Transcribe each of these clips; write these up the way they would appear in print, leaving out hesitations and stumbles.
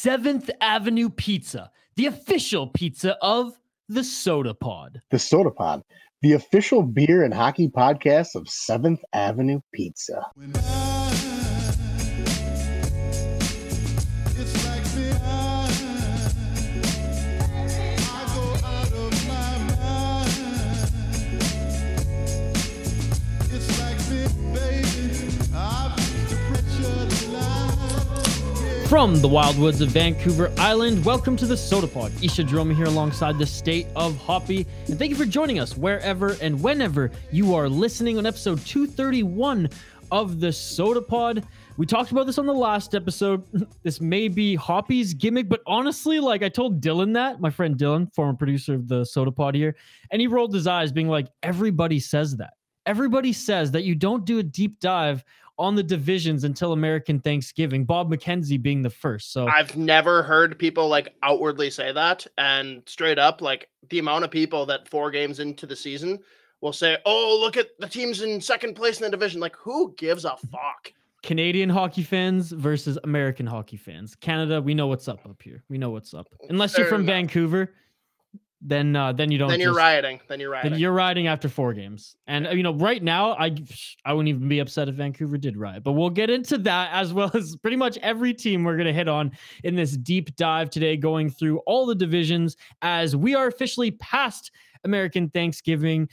7th Avenue Pizza, the official pizza of the Soda Pod. The Soda Pod, the official beer and hockey podcast of 7th Avenue Pizza. From the wildwoods of Vancouver Island, welcome to the Soda Pod. Isha Jerome here alongside the State of Hoppy, and thank you for joining us wherever and whenever you are listening on episode 231 of the Soda Pod. We talked about this on the last episode. This may be Hoppy's gimmick, but honestly, like I told Dylan that, my friend Dylan, former producer of the Soda Pod here, and he rolled his eyes being like, everybody says that. Everybody says that you don't do a deep dive on the divisions until American Thanksgiving, Bob McKenzie being the first. So I've never heard people like outwardly say that, and straight up, like the amount of people that 4 games into the season will say, oh, look at the teams in second place in the division. Like, who gives a fuck? Canadian hockey fans versus American hockey fans. Canada, we know what's up here. We know what's up. Unless you're from Vancouver, then you don't. Then you're rioting. Then you're rioting. Then you're rioting after 4 games. And right now, I wouldn't even be upset if Vancouver did riot. But we'll get into that as well as pretty much every team we're gonna hit on in this deep dive today, going through all the divisions as we are officially past American Thanksgiving.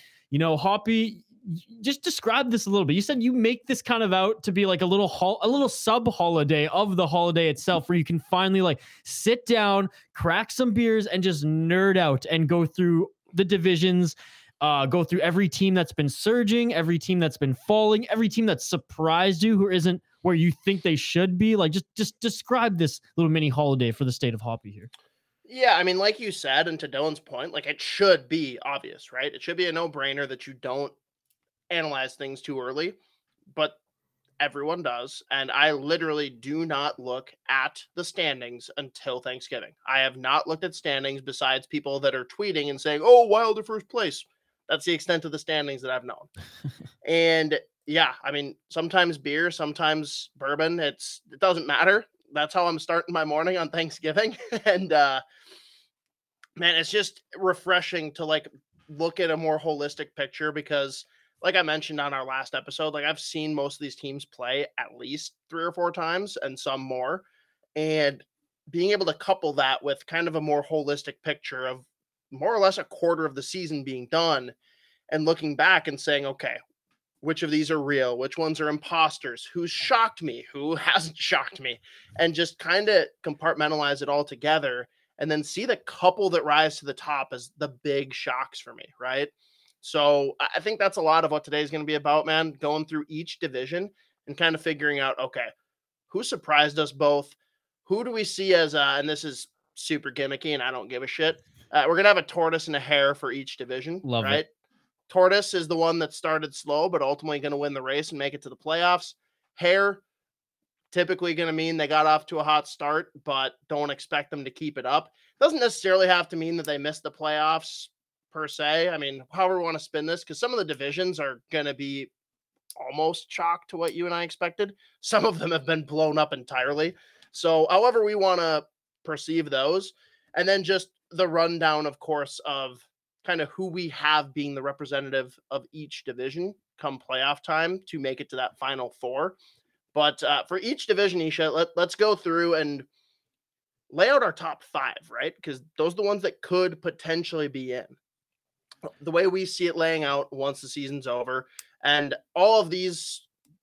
Hoppy, just describe this a little bit. You said you make this kind of out to be like a little sub holiday of the holiday itself, where you can finally like sit down, crack some beers, and just nerd out and go through the divisions, go through every team that's been surging, every team that's been falling, every team that's surprised you who isn't where you think they should be. Like just describe this little mini holiday for the State of Hoppy here. Yeah, I mean, like you said, and to Dylan's point, like it should be obvious, right? It should be a no-brainer that you don't analyze things too early, but everyone does. And I literally do not look at the standings until Thanksgiving. I have not looked at standings besides people that are tweeting and saying, oh, Wild are first place. That's the extent of the standings that I've known. And yeah, I mean, sometimes beer, sometimes bourbon, it doesn't matter. That's how I'm starting my morning on Thanksgiving. And man, it's just refreshing to like look at a more holistic picture, because like I mentioned on our last episode, like I've seen most of these teams play at least 3 or 4 times and some more. And being able to couple that with kind of a more holistic picture of more or less a quarter of the season being done and looking back and saying, okay, which of these are real? Which ones are imposters? Who's shocked me? Who hasn't shocked me? And just kind of compartmentalize it all together and then see the couple that rise to the top as the big shocks for me, right? So I think that's a lot of what today's going to be about, man, going through each division and kind of figuring out, okay, who surprised us both? Who do we see as, and this is super gimmicky and I don't give a shit. We're going to have a tortoise and a hare for each division, Love right? it. Tortoise is the one that started slow, but ultimately going to win the race and make it to the playoffs. Hare, typically going to mean they got off to a hot start, but don't expect them to keep it up. Doesn't necessarily have to mean that they missed the playoffs per se. I mean, however we want to spin this, because some of the divisions are going to be almost chalk to what you and I expected. Some of them have been blown up entirely. So however we want to perceive those, and then just the rundown, of course, of kind of who we have being the representative of each division come playoff time to make it to that final 4. But for each division, Isha, let's go through and lay out our top 5, right? Because those are the ones that could potentially be in. The way we see it laying out once the season's over, and all of these,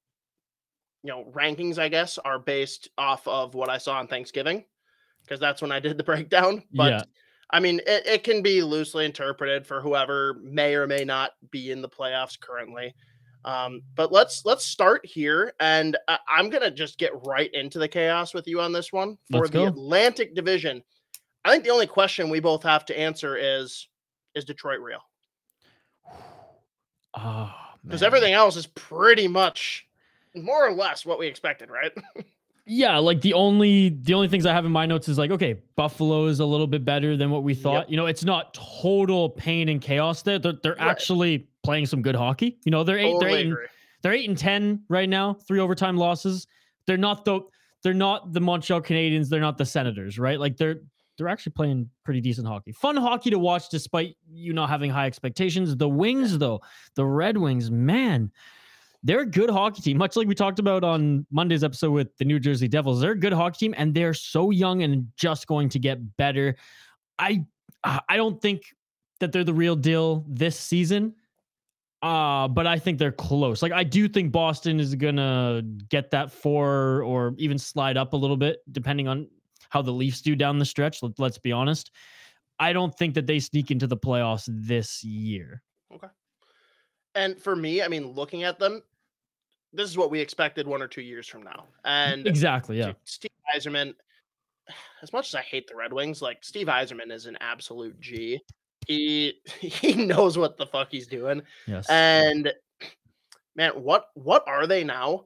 rankings, I guess, are based off of what I saw on Thanksgiving, because that's when I did the breakdown. But yeah. I mean, it can be loosely interpreted for whoever may or may not be in the playoffs currently. But let's start here, and I'm gonna just get right into the chaos with you on this one for the Atlantic Division. I think the only question we both have to answer is Detroit real? Oh, because everything else is pretty much more or less what we expected, right? Yeah, like the only things I have in my notes is like, okay, Buffalo is a little bit better than what we thought. Yep. It's not total pain and chaos there. They're right. Actually playing some good hockey. They're 8-10 right now, 3 overtime losses. They're not the they're not the Montreal Canadiens, they're not the Senators, right? Like they're actually playing pretty decent hockey. Fun hockey to watch despite you not having high expectations. The Wings though, the Red Wings, man, they're a good hockey team. Much like we talked about on Monday's episode with the New Jersey Devils. They're a good hockey team and they're so young and just going to get better. I don't think that they're the real deal this season. But I think they're close. Like I do think Boston is gonna get that 4 or even slide up a little bit, depending on how the Leafs do down the stretch. Let's be honest. I don't think that they sneak into the playoffs this year. Okay. And for me, I mean, looking at them, this is what we expected 1 or 2 years from now. And exactly, yeah. Steve Yzerman, as much as I hate the Red Wings, like Steve Yzerman is an absolute G. He knows what the fuck he's doing. Yes. And man, what are they now?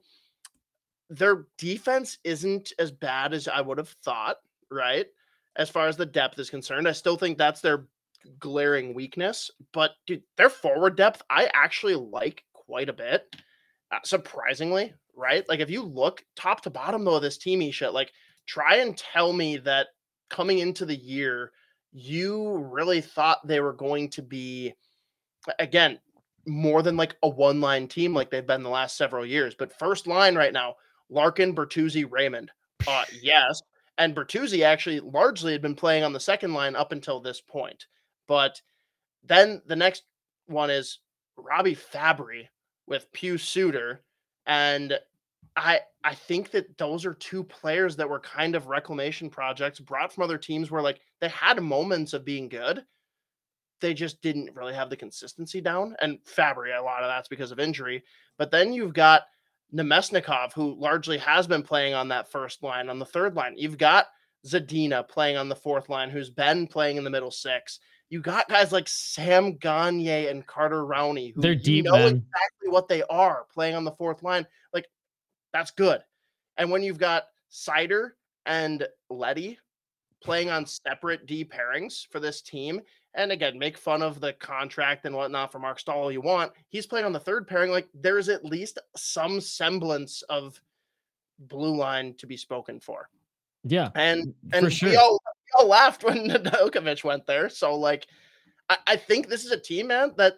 Their defense isn't as bad as I would have thought, right? As far as the depth is concerned, I still think that's their glaring weakness. But dude, their forward depth, I actually like quite a bit. Surprisingly, right? Like if you look top to bottom though of this team, Isha, like try and tell me that coming into the year, you really thought they were going to be, again, more than like a one-line team like they've been the last several years. But first line right now, Larkin, Bertuzzi, Raymond. Yes. And Bertuzzi actually largely had been playing on the second line up until this point. But then the next one is Robbie Fabry with Pius Suter. And I think that those are two players that were kind of reclamation projects brought from other teams where like they had moments of being good. They just didn't really have the consistency down. And Fabry, a lot of that's because of injury. But then you've got Nemesnikov, who largely has been playing on that first line. On the third line, you've got Zadina playing on the fourth line, who's been playing in the middle six. You got guys like Sam Gagne and Carter Rowney, who they're deep, know man. exactly what they are playing on the fourth line. Like, that's good. And when you've got Seider and Leddy playing on separate D pairings for this team, and again, make fun of the contract and whatnot for Mark Stahl all you want, he's playing on the third pairing. Like, there's at least some semblance of blue line to be spoken for. Yeah, and for sure. we all laughed when Nedeljkovic went there. So, like, I think this is a team, man, that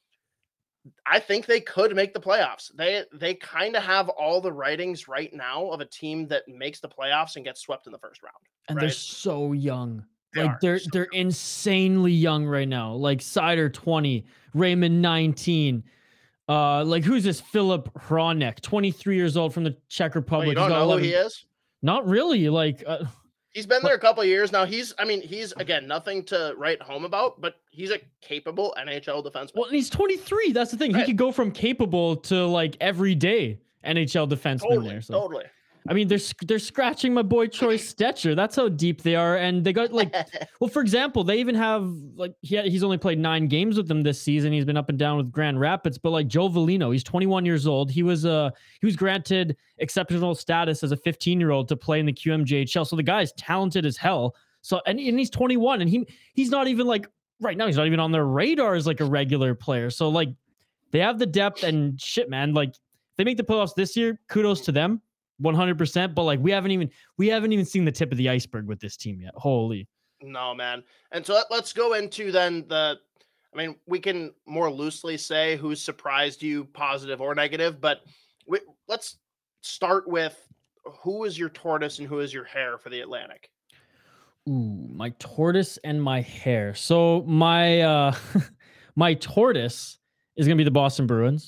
I think they could make the playoffs. They kind of have all the writings right now of a team that makes the playoffs and gets swept in the first round. And right? they're so young. They're insanely young right now. Like Seider 20, Raymond 19. Like who's this? Philip Hronek, 23 years old from the Czech Republic. You don't know who he is? Not really. Like he's been there a couple of years now. He's again nothing to write home about, but he's a capable NHL defenseman. Well, and he's 23. That's the thing. Right. He could go from capable to like everyday NHL defenseman there. So. Totally. I mean, they're scratching my boy Troy Stetcher. That's how deep they are. And they got like, well, for example, they even have like, he's only played 9 games with them this season. He's been up and down with Grand Rapids, but like Joe Velino, he's 21 years old. He was granted exceptional status as a 15-year-old to play in the QMJHL. So the guy's talented as hell. So, and he's 21 and he's not even like right now, he's not even on their radar as like a regular player. So like they have the depth and shit, man. Like they make the playoffs this year. Kudos to them. 100%, but like we haven't even seen the tip of the iceberg with this team yet. Holy no, man. And so let's go into then we can more loosely say who's surprised you, positive or negative, but let's start with who is your tortoise and who is your hare for the Atlantic. Ooh, my tortoise and my hare. So my my tortoise is gonna be the Boston Bruins.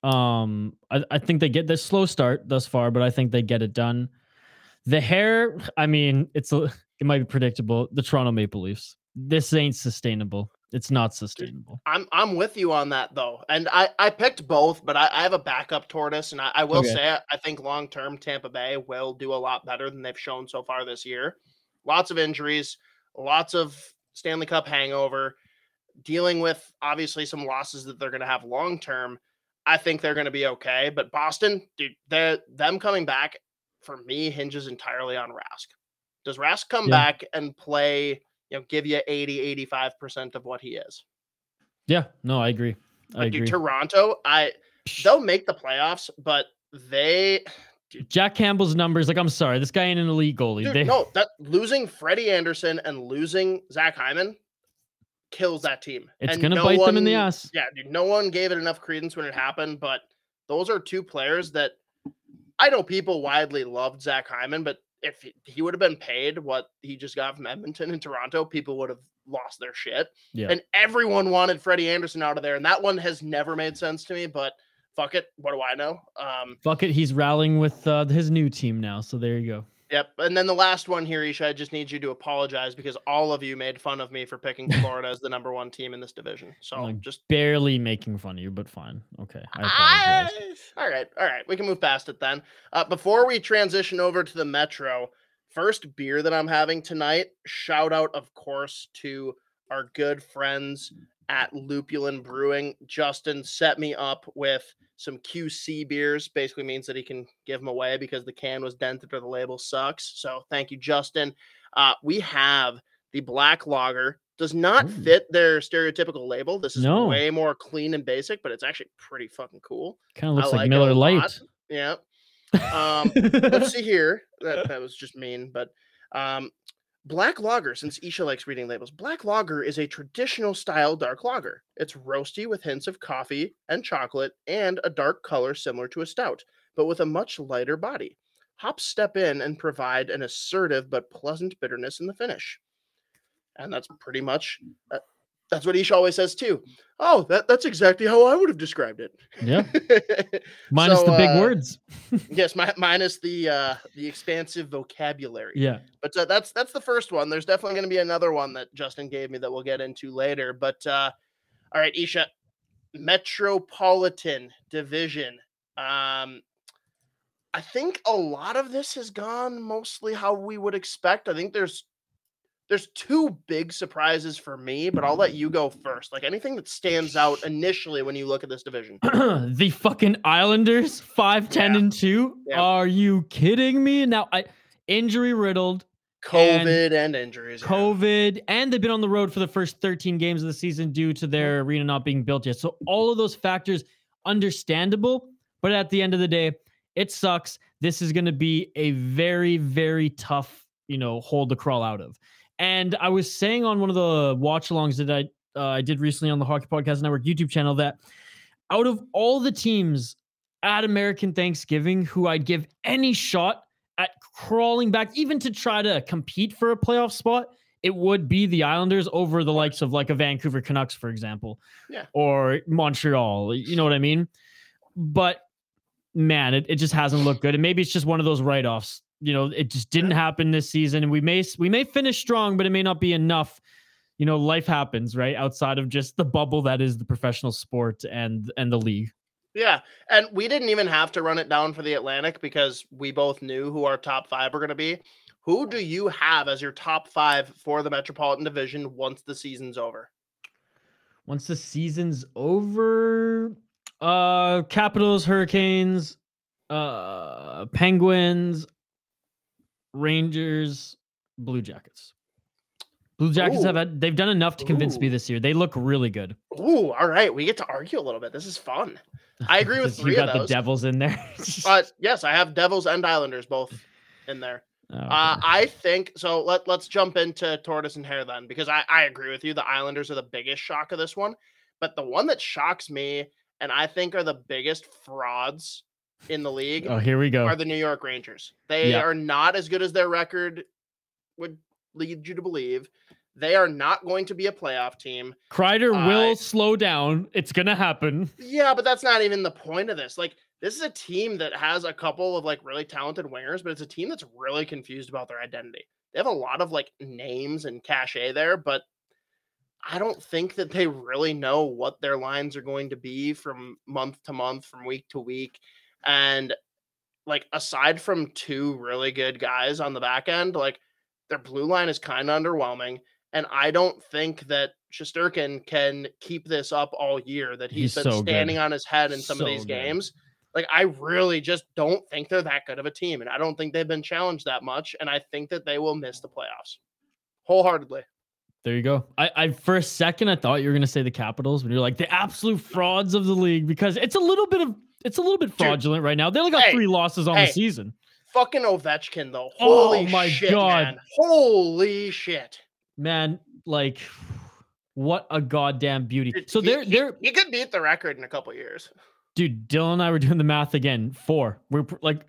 I think they get this slow start thus far, but I think they get it done. The hare, I mean, it might be predictable. The Toronto Maple Leafs. This ain't sustainable. It's not sustainable. I'm with you on that though, and I picked both, but I have a backup tortoise, and I will say I think long term Tampa Bay will do a lot better than they've shown so far this year. Lots of injuries, lots of Stanley Cup hangover, dealing with obviously some losses that they're going to have long term. I think they're going to be okay. But Boston, dude, them coming back, for me, hinges entirely on Rask. Does Rask come back and play, give you 80, 85% of what he is? Yeah, no, I agree. I agree. Toronto, they'll make the playoffs, but Jack Campbell's numbers, like, I'm sorry, this guy ain't an elite goalie. Dude, no, that losing Freddie Anderson and losing Zach Hyman kills that team. It's And gonna no bite them in the one- ass. Yeah, dude, no one gave it enough credence when it happened, but those are two players that I know people widely loved Zach Hyman, but if he would have been paid what he just got from Edmonton and Toronto, people would have lost their shit. Yeah. And everyone wanted Freddie Anderson out of there, and that one has never made sense to me, but fuck it. What do I know? Fuck it, he's rallying with his new team now, so there you go. Yep. And then the last one here, Isha, I just need you to apologize because all of you made fun of me for picking Florida as the #1 team in this division. So I'm just barely making fun of you, but fine. Okay. I apologize. All right. We can move past it then. Before we transition over to the Metro, first beer that I'm having tonight, shout out, of course, to our good friends at Lupulin Brewing. Justin set me up with some QC beers. Basically means that he can give them away because the can was dented or the label sucks. So thank you, Justin. We have the black lager. Does not Ooh. fit their stereotypical label. This is No. way more clean and basic, but it's actually pretty fucking cool. Kind of looks I like like it Miller a Lite. lot. Yeah. Let's see here. That was just mean, but black lager, since Isha likes reading labels, black lager is a traditional style dark lager. It's roasty with hints of coffee and chocolate and a dark color similar to a stout, but with a much lighter body. Hops step in and provide an assertive but pleasant bitterness in the finish. And that's pretty much that's what Isha always says too. Oh, that's exactly how I would have described it. Yeah. Minus the big words. Yes, minus the expansive vocabulary. Yeah. But that's the first one. There's definitely going to be another one that Justin gave me that we'll get into later. But all right, Isha, Metropolitan Division. I think a lot of this has gone mostly how we would expect. I think there's two big surprises for me, but I'll let you go first. Like anything that stands out initially when you look at this division. The fucking Islanders, 5-10-2. Yeah. Are you kidding me? Now, injury riddled, COVID and injuries. yeah. COVID, and they've been on the road for the first 13 games of the season due to their arena not being built yet. So all of those factors, understandable, but at the end of the day, it sucks. This is going to be a very, very tough, hole to crawl out of. And I was saying on one of the watch-alongs that I did recently on the Hockey Podcast Network YouTube channel that out of all the teams at American Thanksgiving who I'd give any shot at crawling back, even to try to compete for a playoff spot, it would be the Islanders over the likes of like a Vancouver Canucks, for example, or Montreal. You know what I mean? But man, it just hasn't looked good. And maybe it's just one of those write-offs. It just didn't happen this season. And we may finish strong, but it may not be enough. Life happens, right? Outside of just the bubble that is the professional sport and the league. Yeah. And we didn't even have to run it down for the Atlantic because we both knew who our top 5 were going to be. Who do you have as your top 5 for the Metropolitan Division once the season's over? Once the season's over, Capitals, Hurricanes, Penguins, Rangers, Blue Jackets. Blue Jackets they've done enough to convince me this year. They look really good. Ooh, all right. We get to argue a little bit. This is fun. I agree with 3 you got of those. The Devils in there. Yes, I have Devils and Islanders both in there. Oh, okay. I think so. Let's jump into Tortoise and Hare then, because I agree with you. The Islanders are the biggest shock of this one, but the one that shocks me and I think are the biggest frauds in the league. Oh, here we go. Are the New York Rangers. They are not as good as their record would lead you to believe. They are not going to be a playoff team. Kreider will slow down. It's going to happen. Yeah, but that's not even the point of this. Like, this is a team that has a couple of like really talented wingers, but it's a team that's really confused about their identity. They have a lot of like names and cachet there, but I don't think that they really know what their lines are going to be from month to month, from week to week. And like, aside from 2 really good guys on the back end, like their blue line is kind of underwhelming. And I don't think that Shesterkin can keep this up all year, that he's been standing on his head in some of these games. Like, I really just don't think they're that good of a team. And I don't think they've been challenged that much. And I think that they will miss the playoffs wholeheartedly. There you go. I for a second, I thought you were going to say the Capitals, but you're like the absolute frauds of the league, because it's a little bit of it's a little bit fraudulent right now. They only got 3 losses on the season. Fucking Ovechkin though. Holy my shit, God. man. Holy shit. Man, like what a goddamn beauty. Dude, So he could beat the record in a couple years. Dude, Dylan and I were doing the math again. 4. We're like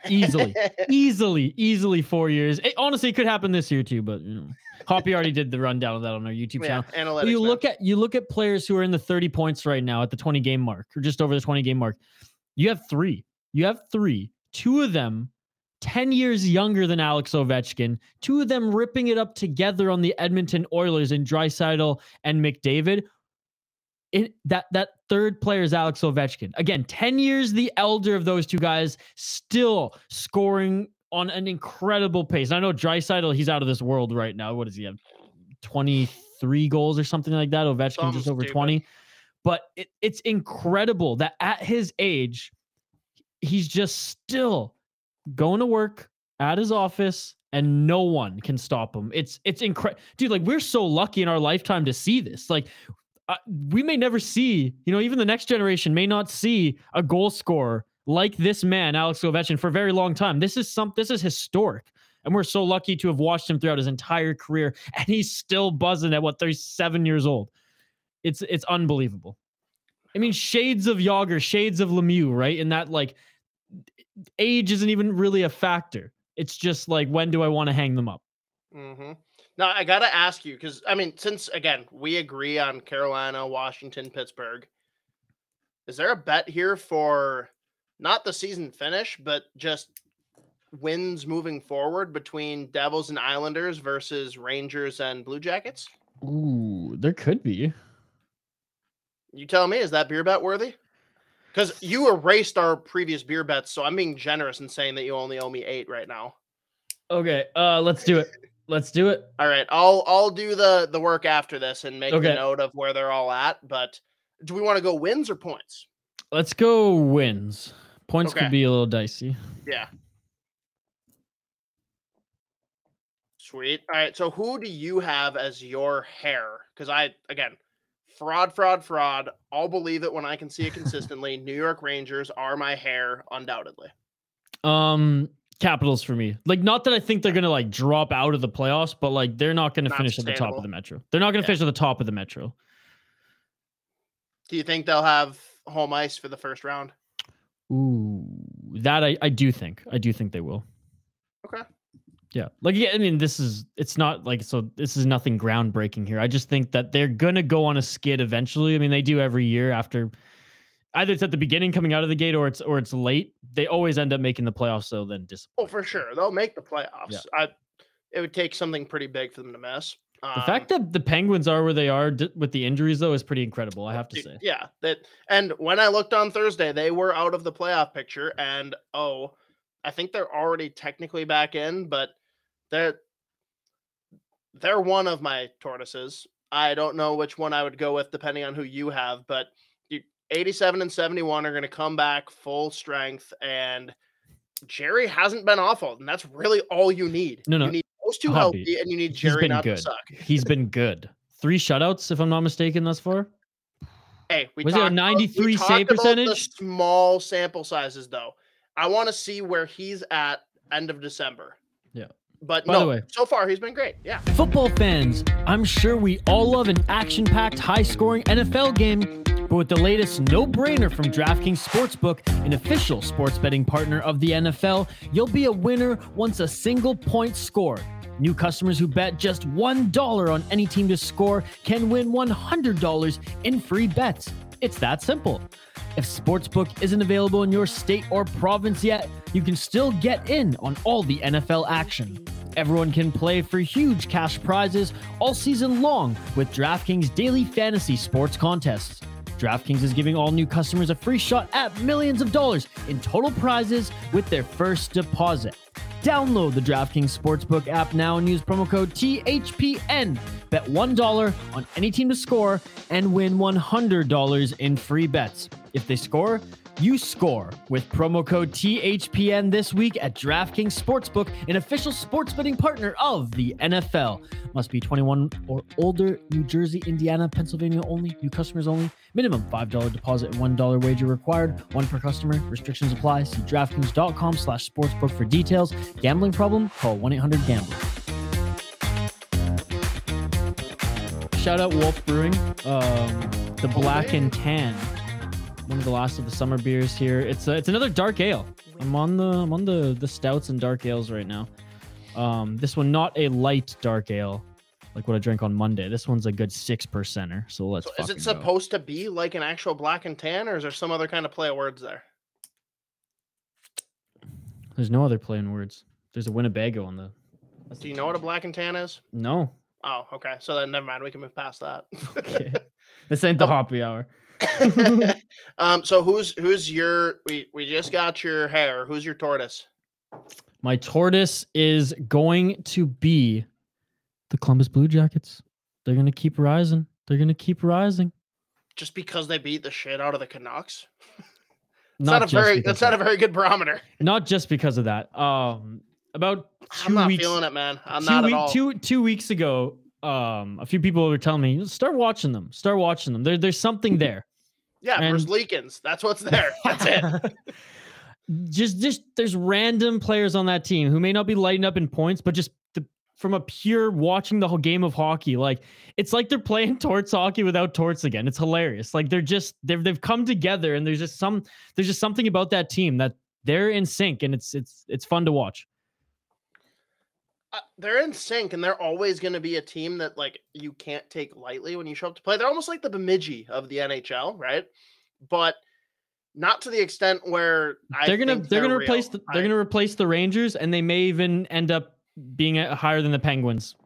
easily 4 years. Honestly, it could happen this year too, but you know, Hoppy already did the rundown of that on our YouTube channel. Analytics, you look at players who are in the 30 points right now at the 20 game mark, or just over the 20 game mark. You have 3. 2 of them 10 years younger than Alex Ovechkin. 2 of them ripping it up together on the Edmonton Oilers in Draisaitl and McDavid. That third player is Alex Ovechkin. Again, 10 years the elder of those 2 guys, still scoring on an incredible pace. I know Draisaitl, he's out of this world right now. What does he have? 23 goals or something like that. Ovechkin just over 20. But it's incredible that at his age, he's just still going to work at his office and no one can stop him. It's incredible. Dude, like we're so lucky in our lifetime to see this. Like we may never see, you know, even the next generation may not see a goal scorer like this man, Alex Ovechkin, for a very long time. This is historic. And we're so lucky to have watched him throughout his entire career. And he's still buzzing at 37 years old. It's unbelievable. I mean, shades of Yager, shades of Lemieux, right? And that like age isn't even really a factor. It's just like, when do I want to hang them up? Mm-hmm. Now, I got to ask you, because, I mean, since, again, we agree on Carolina, Washington, Pittsburgh, is there a bet here for not the season finish, but just wins moving forward between Devils and Islanders versus Rangers and Blue Jackets? Ooh, there could be. You tell me, is that beer bet worthy? Because you erased our previous beer bets, so I'm being generous in saying that you only owe me 8 right now. Okay, let's do it. Let's do it. All right, I'll do the work after this and make a note of where they're all at. But do we want to go wins or points? Let's go wins. Points could be a little dicey. Yeah. Sweet. All right, so who do you have as your hair? Because fraud. I'll believe it when I can see it consistently. New York Rangers are my hair, undoubtedly. Capitals for me. Like, not that I think they're gonna like drop out of the playoffs, but like they're not gonna finish at the top of the Metro. They're not gonna finish at the top of the Metro. Do you think they'll have home ice for the first round? Ooh, that I do think. I do think they will. Okay. Yeah. Like, yeah, I mean, this is nothing groundbreaking here. I just think that they're going to go on a skid eventually. I mean, they do every year after either it's at the beginning coming out of the gate or it's late. They always end up making the playoffs. So then Oh, for sure. They'll make the playoffs. Yeah. It would take something pretty big for them to miss. The fact that the Penguins are where they are with the injuries, though, is pretty incredible, I have to say. Yeah. And when I looked on Thursday, they were out of the playoff picture. And, I think they're already technically back in, but they're one of my tortoises. I don't know which one I would go with depending on who you have, but 87 and 71 are going to come back full strength, and Jerry hasn't been awful, and that's really all you need. No. You need those two healthy, and you need Jerry not to suck. He's been good. 3 shutouts, if I'm not mistaken, thus far. Hey, was it a 93 save percentage? The small sample sizes, though. I want to see where he's at end of December. Yeah. But by the way, so far he's been great. Yeah. Football fans, I'm sure we all love an action-packed, high-scoring NFL game. But with the latest no-brainer from DraftKings Sportsbook, an official sports betting partner of the NFL, you'll be a winner once a single point scored. New customers who bet just $1 on any team to score can win $100 in free bets. It's that simple. If Sportsbook isn't available in your state or province yet, you can still get in on all the NFL action. Everyone can play for huge cash prizes all season long with DraftKings daily fantasy sports contests. DraftKings is giving all new customers a free shot at millions of dollars in total prizes with their first deposit. Download the DraftKings Sportsbook app now and use promo code THPN. Bet $1 on any team to score and win $100 in free bets. If they score, You score with promo code THPN this week at DraftKings Sportsbook, an official sports betting partner of the NFL. Must be 21 or older, New Jersey, Indiana, Pennsylvania only, new customers only. Minimum $5 deposit and $1 wager required. One per customer. Restrictions apply. See DraftKings.com/sportsbook for details. Gambling problem? Call 1-800-GAMBLER. Shout out Wolf Brewing, the Black and Tan. One of the last of the summer beers here. It's another dark ale. I'm on the stouts and dark ales right now. This one not a light dark ale like what I drank on Monday. This one's a good 6%er. So let's. Is it supposed to be like an actual black and tan, or is there some other kind of play of words there? There's no other play in words. There's a Winnebago on the. Do you know what a black and tan is? No. Oh, okay. So then never mind. We can move past that. Okay. This ain't the happy hour. So who's your we just got your hair. Who's your tortoise? My tortoise is going to be the Columbus Blue Jackets. They're gonna keep rising. Just because they beat the shit out of the Canucks? That's not a very good barometer. Not just because of that. About 2 I'm not weeks, feeling it, man. I'm not at all. 2 weeks ago, a few people were telling me, start watching them. There's something there. Yeah, Bruce Leakins. That's what's there. That's it. just there's random players on that team who may not be lighting up in points, but just from a pure watching the whole game of hockey, like it's like they're playing torts hockey without torts again. It's hilarious. Like they've come together, and there's just something about that team that they're in sync, and it's fun to watch. They're in sync, and they're always going to be a team that like you can't take lightly when you show up to play. They're almost like the Bemidji of the NHL, right? But not to the extent where they're gonna replace the Rangers, and they may even end up being higher than the Penguins.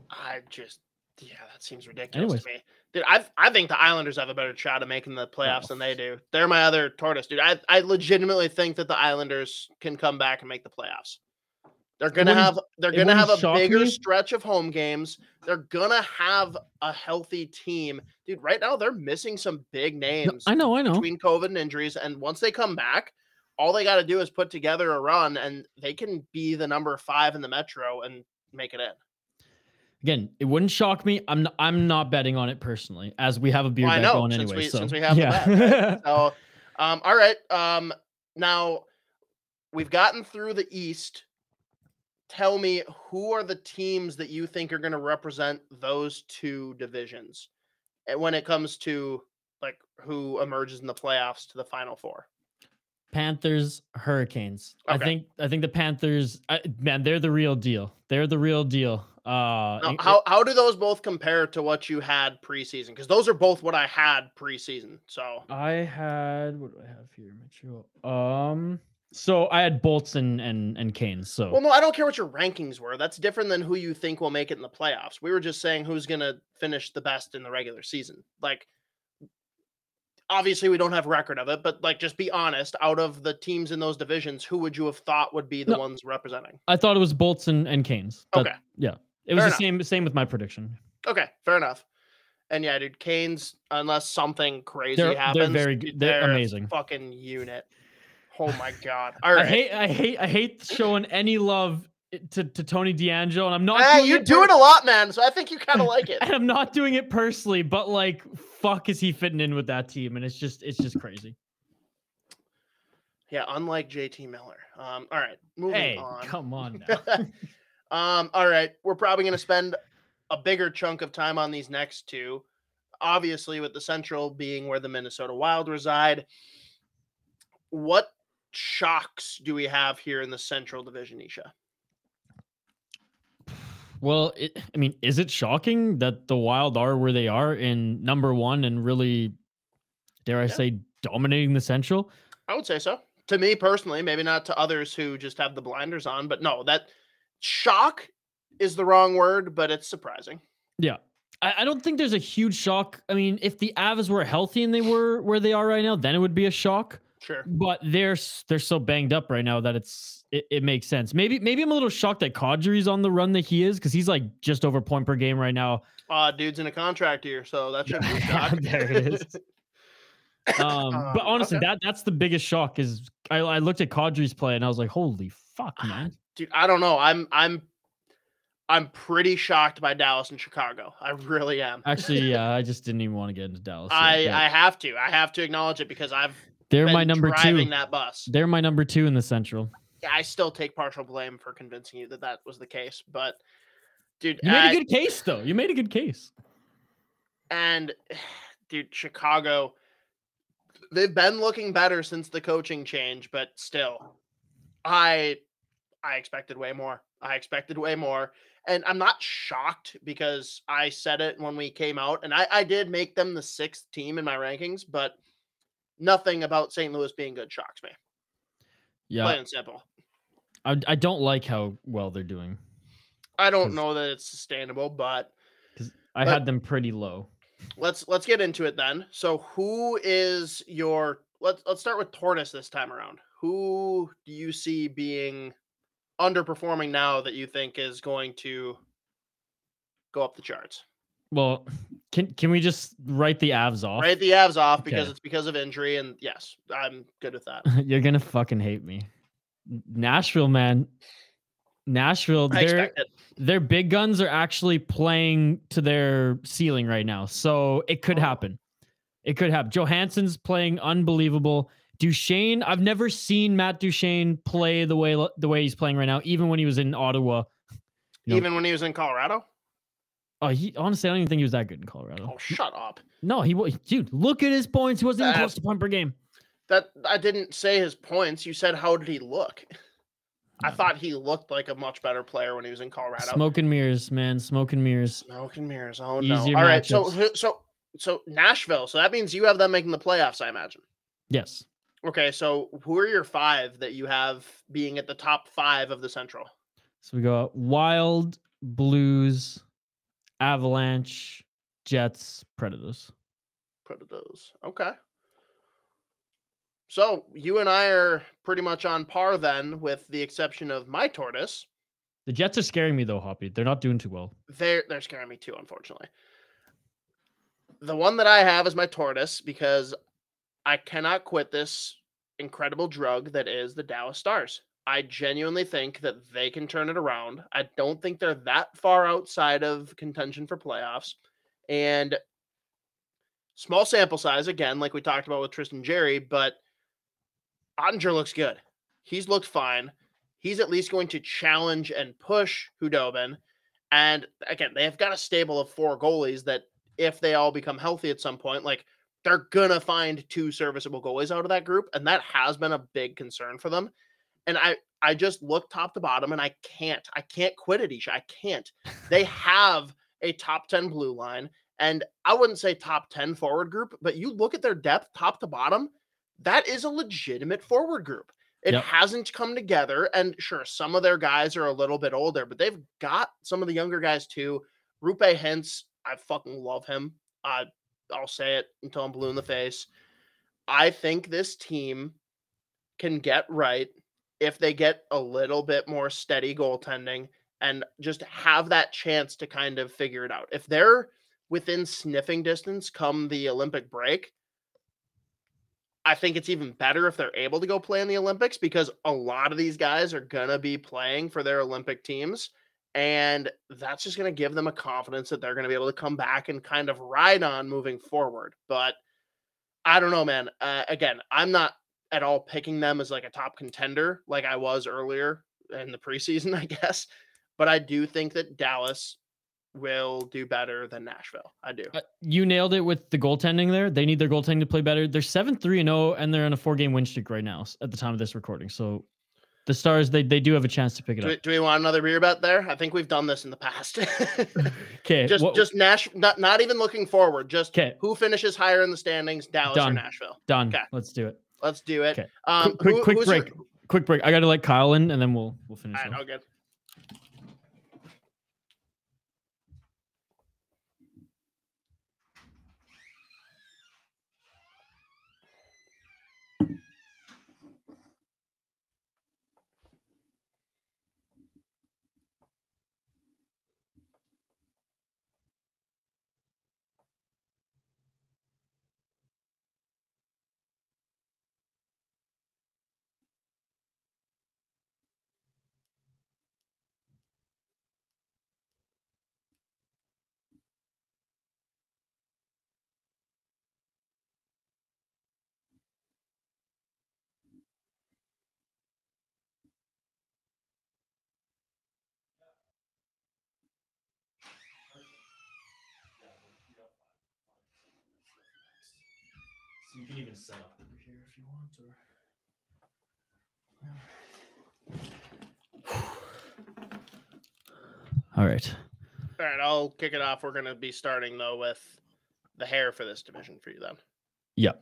That seems ridiculous to me. Dude, I think the Islanders have a better shot of making the playoffs than they do. They're my other tortoise, dude. I legitimately think that the Islanders can come back and make the playoffs. They're gonna have a bigger stretch of home games. They're gonna have a healthy team, dude. Right now, they're missing some big names. I know. Between COVID and injuries, and once they come back, all they got to do is put together a run, and they can be the number 5 in the Metro and make it in. Again, it wouldn't shock me. I'm not betting on it personally, as we have a beer bet going anyway. Since we have the bet. Right? So, all right. Now we've gotten through the East. Tell me, who are the teams that you think are going to represent those two divisions when it comes to like who emerges in the playoffs to the Final Four? Panthers, Hurricanes. Okay. I think the Panthers, they're the real deal. They're the real deal. How do those both compare to what you had preseason? Because those are both what I had preseason. So I had, what do I have here? Mitchell? So I had Bolts and Canes. So well, no, I don't care what your rankings were. That's different than who you think will make it in the playoffs. We were just saying who's gonna finish the best in the regular season. Like, obviously we don't have record of it, but like, just be honest. Out of the teams in those divisions, who would you have thought would be the ones representing? I thought it was Bolts and Canes. Okay, yeah, it was the same with my prediction. Okay, fair enough. And yeah, dude, Canes, unless something crazy happens, they're amazing. Fucking unit. Oh my god! All right, I hate showing any love to Tony DeAngelo, and I'm not. You do it a lot, man. So I think you kind of like it. And I'm not doing it personally, but like, fuck, is he fitting in with that team? And it's just crazy. Yeah, unlike JT Miller. All right, moving on. Come on now. All right, we're probably gonna spend a bigger chunk of time on these next two. Obviously, with the Central being where the Minnesota Wild reside. What shocks do we have here in the Central Division, Isha? Well, is it shocking that the Wild are where they are in number 1 and really, dare I say, dominating the Central? I would say so. To me personally, maybe not to others who just have the blinders on, but no, that shock is the wrong word, but it's surprising. Yeah. I don't think there's a huge shock. I mean, if the Avs were healthy and they were where they are right now, then it would be a shock. Sure. But they're so banged up right now that it makes sense. Maybe I'm a little shocked that Kadri's on the run that he is, because he's like just over point per game right now. Dude's in a contract here, so that shouldn't be a shock. There it is. But honestly, Okay. that's the biggest shock is I looked at Kadri's play and I was like, holy fuck, man. Dude, I don't know. I'm pretty shocked by Dallas and Chicago. I really am. Actually, yeah, I just didn't even want to get into Dallas yet. I But I have to. I have to acknowledge it because I've they're my been number driving two. that bus. They're my number two in the Central. Yeah, I still take partial blame for convincing you that that was the case, but dude, You made a good case, though. You made a good case. and dude, Chicago, they've been looking better since the coaching change, but still, I I expected way more. I expected way more. And I'm not shocked because I said it when we came out, and I did make them the 6th team in my rankings, but nothing about St. Louis being good shocks me. Yeah, Plain and simple. I don't like how well they're doing I don't 'cause know that it's sustainable, but I let, had them pretty low. let's get into it then. So who is your let's start with Tortoise this time around. Who do you see being underperforming now that you think is going to go up the charts? Well, can we just write the Avs off? Write the Avs off because Okay. it's because of injury, and yes, I'm good with that. You're gonna fucking hate me. Nashville, man. Nashville, I expect it. their big guns are actually playing to their ceiling right now. So it could Oh. happen. It could happen. Johansson's playing unbelievable. Duchesne, I've never seen Matt Duchesne play the way he's playing right now, even when he was in Ottawa. You know, Even when he was in Colorado? he honestly, I don't even think he was that good in Colorado. Oh, shut up. No, he was. Dude, look at his points. He wasn't even close That's to point per game. that I didn't say his points. You said how did he look? I No. thought he looked like a much better player when he was in Colorado. Smoke and mirrors, man. Smoke and mirrors. Smoke and mirrors. Oh no. Easier All right. matchups. So Nashville. So that means you have them making the playoffs, I imagine. Yes. Okay. So who are your 5 that you have being at the top 5 of the Central? So we go Wild, Blues, Avalanche, Jets, Predators. Predators. Okay. So you and I are pretty much on par then, with the exception of my Tortoise. The Jets are scaring me though, Hoppy. They're not doing too well. They're scaring me too, unfortunately. The one that I have is my Tortoise because I cannot quit this incredible drug that is the Dallas Stars. I genuinely think that they can turn it around. I don't think they're that far outside of contention for playoffs. And small sample size, again, like we talked about with Tristan Jerry, but Ottinger looks good. He's looked fine. He's at least going to challenge and push Hudobin. And again, they've got a stable of 4 goalies that, if they all become healthy at some point, like they're gonna find 2 serviceable goalies out of that group, and that has been a big concern for them. And I just look top to bottom, and I can't quit it, Isha. I can't. They have a top 10 blue line, and I wouldn't say top 10 forward group, but you look at their depth top to bottom, that is a legitimate forward group. It Yep. hasn't come together, and sure, some of their guys are a little bit older, but they've got some of the younger guys too. Rupe Hintz, I fucking love him. I'll say it until I'm blue in the face. I think this team can get right if they get a little bit more steady goaltending and just have that chance to kind of figure it out. If they're within sniffing distance come the Olympic break, I think it's even better if they're able to go play in the Olympics, because a lot of these guys are going to be playing for their Olympic teams. And that's just going to give them a confidence that they're going to be able to come back and kind of ride on moving forward. But I don't know, man. Again, I'm not at all picking them as like a top contender like I was earlier in the preseason, I guess. But I do think that Dallas will do better than Nashville. I do. You nailed it with the goaltending there. They need their goaltending to play better. They're 7-3-0, and they're on a 4-game win streak right now at the time of this recording. So the Stars, they do have a chance to pick it up. Do we want another beer bet there? I think we've done this in the past. Okay. just not even looking forward. Just 'Kay. who finishes higher in the standings, Dallas or Done. Nashville. Done. Okay. Let's do it. Let's do it. Okay. Quick break. Quick break. I got to let Kyle in, and then we'll finish. All right, off. all good. You can even set up over here if you want. All right. All right, I'll kick it off. We're going to be starting, though, with the hair for this division for you then. Yep.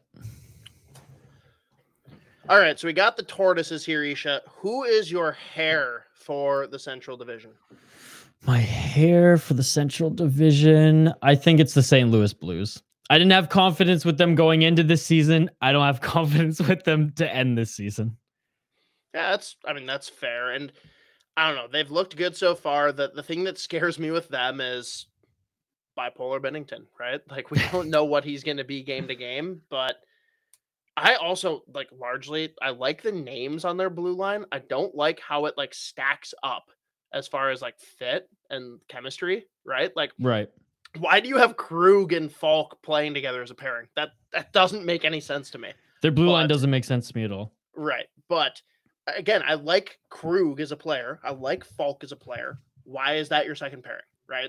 All right, so we got the tortoises here, Isha. Who is your hair for the Central Division? My hair for the Central Division, I think it's the St. Louis Blues. I didn't have confidence with them going into this season. I don't have confidence with them to end this season. Yeah, that's fair. And I don't know, they've looked good so far. The thing that scares me with them is bipolar Bennington, right? Like, we don't know what he's going to be game to game, but I also largely I like the names on their blue line. I don't like how it stacks up as far as fit and chemistry, right? Like, Right. why do you have Krug and Falk playing together as a pairing? That doesn't make any sense to me. Their blue line doesn't make sense to me at all. Right. But again, I like Krug as a player. I like Falk as a player. Why is that your second pairing? Right.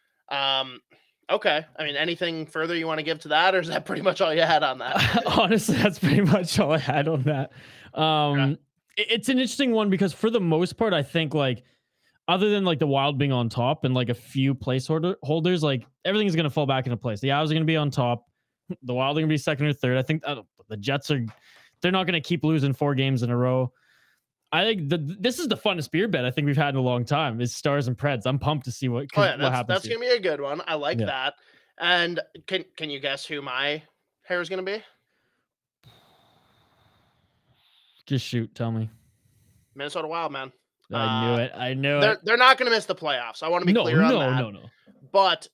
Okay. I mean, anything further you want to give to that, or is that pretty much all you had on that? Honestly, that's pretty much all I had on that. It's an interesting one because for the most part, I think other than the Wild being on top and a few holders, everything's going to fall back into place. The Avs are going to be on top. The Wild are going to be second or third. I think the Jets they're not going to keep losing 4 games in a row. I think this is the funnest beer bet I think we've had in a long time is Stars and Preds. I'm pumped to see what happens. That's going to be a good one. I like that. And can you guess who my hair is going to be? Just shoot. Tell me. Minnesota Wild, man. I knew it. I knew it. They're not going to miss the playoffs. I want to be clear on that. No. But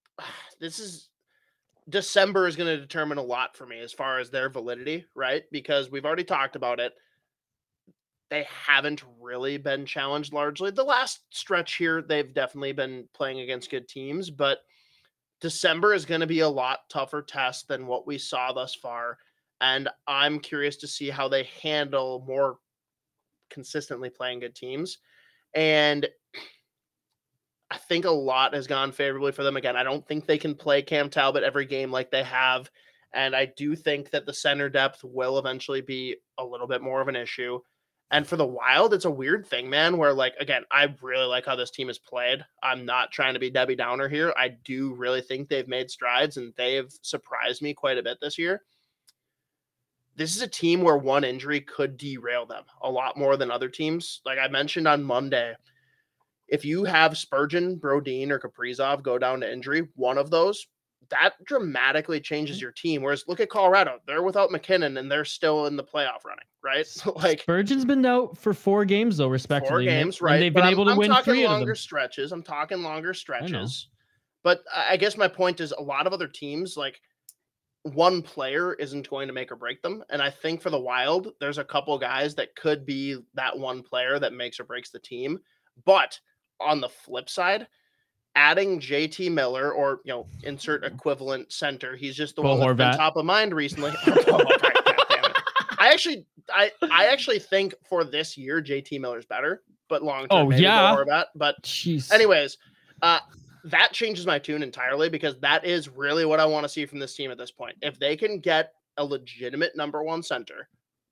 December is going to determine a lot for me as far as their validity, right? Because we've already talked about it. They haven't really been challenged largely. The last stretch here, they've definitely been playing against good teams, but December is going to be a lot tougher test than what we saw thus far. And I'm curious to see how they handle more consistently playing good teams. And I think a lot has gone favorably for them. Again, I don't think they can play Cam Talbot every game like they have. And I do think that the center depth will eventually be a little bit more of an issue. And for the Wild, it's a weird thing, man, where again, I really like how this team has played. I'm not trying to be Debbie Downer here. I do really think they've made strides and they've surprised me quite a bit this year. This is a team where one injury could derail them a lot more than other teams. Like I mentioned on Monday, if you have Spurgeon, Brodin, or Kaprizov go down to injury, one of those, that dramatically changes your team. Whereas look at Colorado, they're without McKinnon and they're still in the playoff running, right? So Spurgeon's been out for 4 games though, respectively. 4 games, right? And they've been able to win 3 of them. Stretches. I'm talking longer stretches. But I guess my point is a lot of other teams, one player isn't going to make or break them. And I think for the Wild, there's a couple guys that could be that one player that makes or breaks the team. But on the flip side, adding JT Miller or, insert equivalent center. He's just the one that's been top of mind recently. I actually think for this year, JT Miller's better, but long term, But anyways, that changes my tune entirely because that is really what I want to see from this team at this point. If they can get a legitimate number 1 center,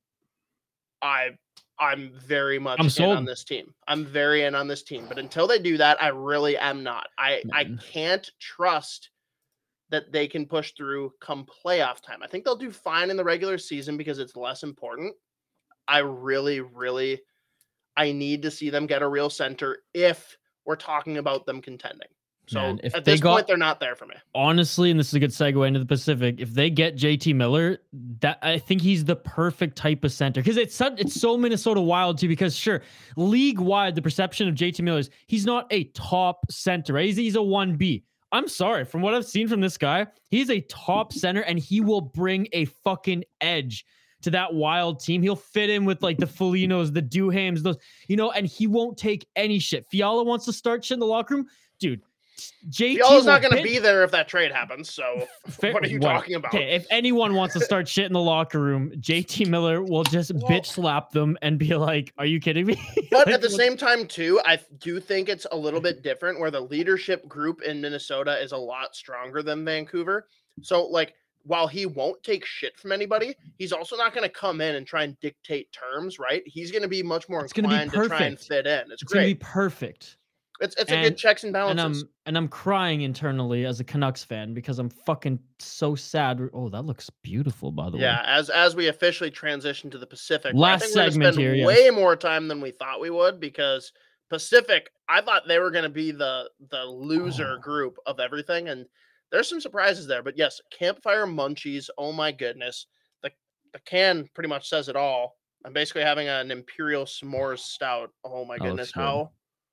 I'm very much in on this team. I'm very in on this team. But until they do that, I really am not. I can't trust that they can push through come playoff time. I think they'll do fine in the regular season because it's less important. I really, really, I need to see them get a real center if we're talking about them contending. So at this point, they're not there for me. Honestly, and this is a good segue into the Pacific. If they get JT Miller, that I think he's the perfect type of center because it's so Minnesota Wild too. Because sure, league wide, the perception of JT Miller is he's not a top center. Right? He's a 1B. I'm sorry, from what I've seen from this guy, he's a top center and he will bring a fucking edge to that Wild team. He'll fit in with the Folignos, the Duhams, those, and he won't take any shit. Fiala wants to start shit in the locker room, dude. Fiala's not going to be there if that trade happens. So what are you talking about? Okay, if anyone wants to start shit in the locker room, JT Miller will just bitch slap them and be like, "Are you kidding me?" But at the same time, too, I do think it's a little bit different where the leadership group in Minnesota is a lot stronger than Vancouver. So while he won't take shit from anybody, he's also not going to come in and try and dictate terms, right? He's going to be much more inclined to try and fit in. It's going to be great. perfect. It's a good checks and balances. And I'm crying internally as a Canucks fan because I'm fucking so sad. Oh, that looks beautiful, by the way. Yeah, as we officially transition to the Pacific. Last I think we're segment spend here, way more time than we thought we would, because Pacific, I thought they were going to be the loser group of everything, and there's some surprises there. But yes, Campfire Munchies, oh my goodness. The can pretty much says it all. I'm basically having an Imperial S'mores Stout. Oh my goodness, how?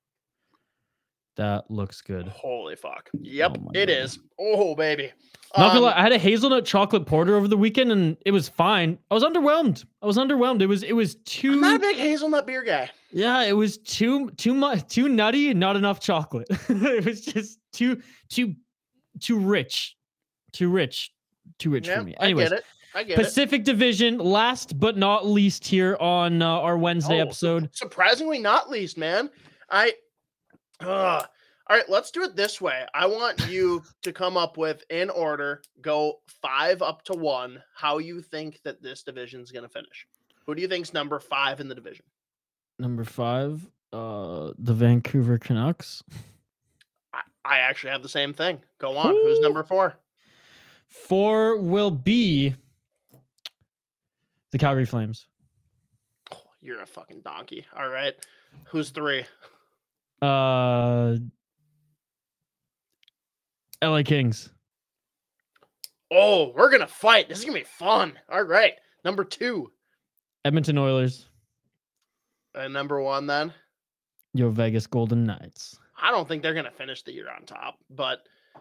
That looks good. Holy fuck. Yep, it is. Oh, baby. Not gonna lie, I had a hazelnut chocolate porter over the weekend and it was fine. I was underwhelmed. It was too. I'm not a big hazelnut beer guy. Yeah, it was too much, too nutty, and not enough chocolate. It was just too rich. Too rich for me. Anyways, I get Pacific Division, last but not least here on our Wednesday episode. Surprisingly not least, man. All right, let's do it this way. I want you to come up with, in order, go 5 up to 1, how you think that this division is going to finish. Who do you think's number 5 in the division? Number 5, the Vancouver Canucks. I actually have the same thing. Go on. Who's number 4? 4 will be the Calgary Flames. Oh, you're a fucking donkey. All right. Who's 3? LA Kings. Oh, we're gonna fight. This is gonna be fun. All right. Number 2. Edmonton Oilers. And number 1 then? Your Vegas Golden Knights. I don't think they're gonna finish the year on top, but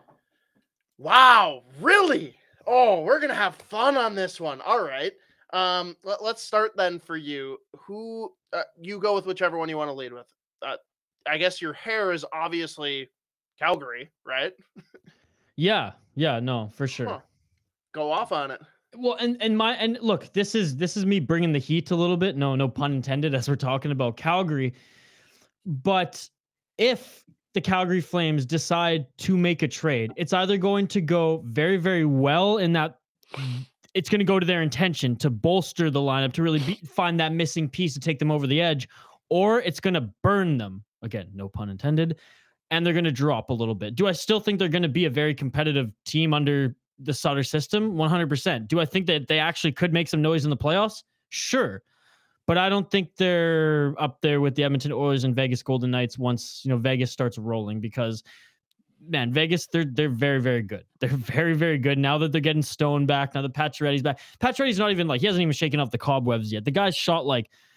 wow, really? Oh, we're gonna have fun on this one. All right. Let's start then for you. Who you go with whichever one you want to lead with. I guess your hair is obviously Calgary, right? Yeah, no, for sure. Huh. Go off on it. Well, and look, this is me bringing the heat a little bit. No pun intended, as we're talking about Calgary. But if the Calgary Flames decide to make a trade, it's either going to go very, very well in that it's going to go to their intention to bolster the lineup, to really find that missing piece to take them over the edge, or it's going to burn them. Again, no pun intended. And they're going to drop a little bit. Do I still think they're going to be a very competitive team under the Sutter system? 100%. Do I think that they actually could make some noise in the playoffs? Sure. But I don't think they're up there with the Edmonton Oilers and Vegas Golden Knights once, Vegas starts rolling, because man, Vegas, they're very, very good. They're very, very good. Now that they're getting Stone back, now that Pacioretty's back. Pacioretty's not even he hasn't even shaken off the cobwebs yet. The guy's shot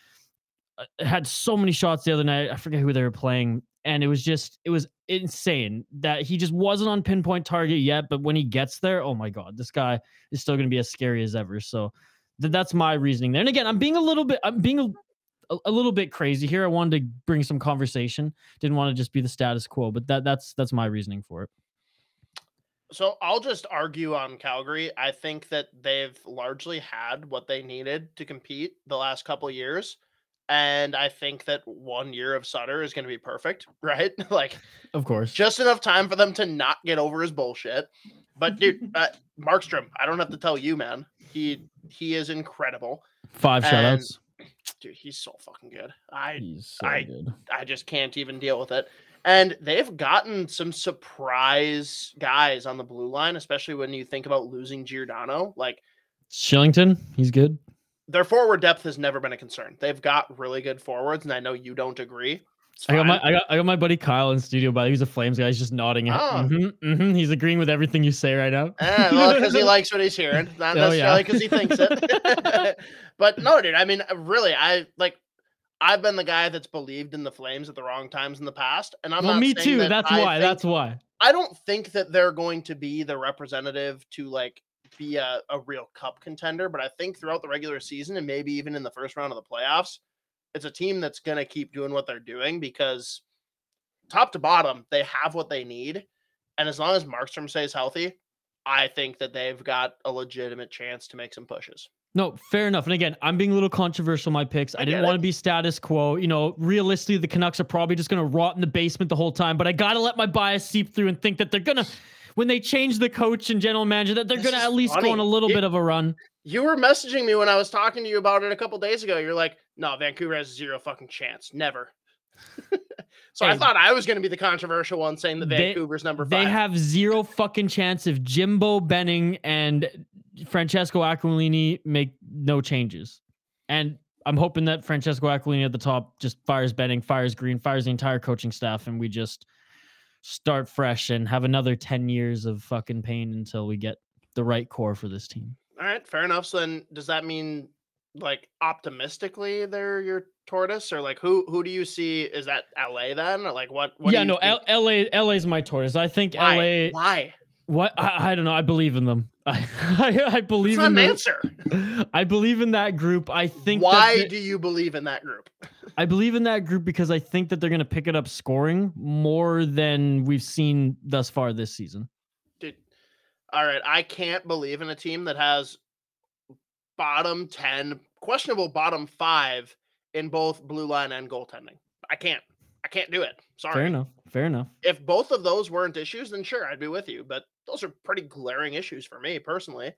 had so many shots the other night. I forget who they were playing. And it was insane that he just wasn't on pinpoint target yet. But when he gets there, oh my God, this guy is still going to be as scary as ever. So that's my reasoning there. And again, I'm being a little bit crazy here. I wanted to bring some conversation. Didn't want to just be the status quo, but that's my reasoning for it. So I'll just argue on Calgary. I think that they've largely had what they needed to compete the last couple of years. And I think that 1 year of Sutter is going to be perfect, right? Of course, just enough time for them to not get over his bullshit. But dude, Markstrom, I don't have to tell you, man. He is incredible. 5 shutouts. Dude, he's so fucking good. Good. I just can't even deal with it. And they've gotten some surprise guys on the blue line, especially when you think about losing Giordano. Shillington, he's good. Their forward depth has never been a concern. They've got really good forwards, and I know you don't agree. I got my buddy Kyle in studio, but he's a Flames guy. He's just nodding. He's agreeing with everything you say right now. Well, because he likes what he's hearing, not necessarily because he thinks it. But no, dude. I mean, really, I've been the guy that's believed in the Flames at the wrong times in the past, and I'm not. Me too. That's why. I don't think that they're going to be the representative to be a real cup contender, but I think throughout the regular season and maybe even in the first round of the playoffs, it's a team that's going to keep doing what they're doing, because top to bottom, they have what they need. And as long as Markstrom stays healthy, I think that they've got a legitimate chance to make some pushes. No, fair enough. And again, I'm being a little controversial in my picks. I didn't want to be status quo. Realistically, the Canucks are probably just going to rot in the basement the whole time, but I got to let my bias seep through and think that they're going to, when they change the coach and general manager that they're This going to is at least go on funny. a little bit of a run. You were messaging me when I was talking to you about it a couple days ago. You're like, no, Vancouver has zero fucking chance. Never. So I Hey. thought I was going to be the controversial one saying that Vancouver's number 5. They have zero fucking chance if Jimbo Benning and Francesco Aquilini make no changes. And I'm hoping that Francesco Aquilini at the top just fires Benning, fires Green, fires the entire coaching staff, and we just start fresh and have another 10 years of fucking pain until we get the right core for this team. All right, fair enough. So then does that mean like optimistically they're your tortoise, or like who do you see? Is that LA then, or like what Yeah, do you no, think? LA's my tortoise. I think Why? LA. Why? What I don't know. I believe in them. I believe It's not in an them. answer. I believe in that group. I think. Why do you believe in that group? I believe in that group because I think that they're going to pick it up scoring more than we've seen thus far this season. Dude, all right, I can't believe in a team that has bottom 10, questionable bottom 5 in both blue line and goaltending. I can't do it. Sorry. Fair enough. If both of those weren't issues, then sure, I'd be with you. But those are pretty glaring issues for me personally.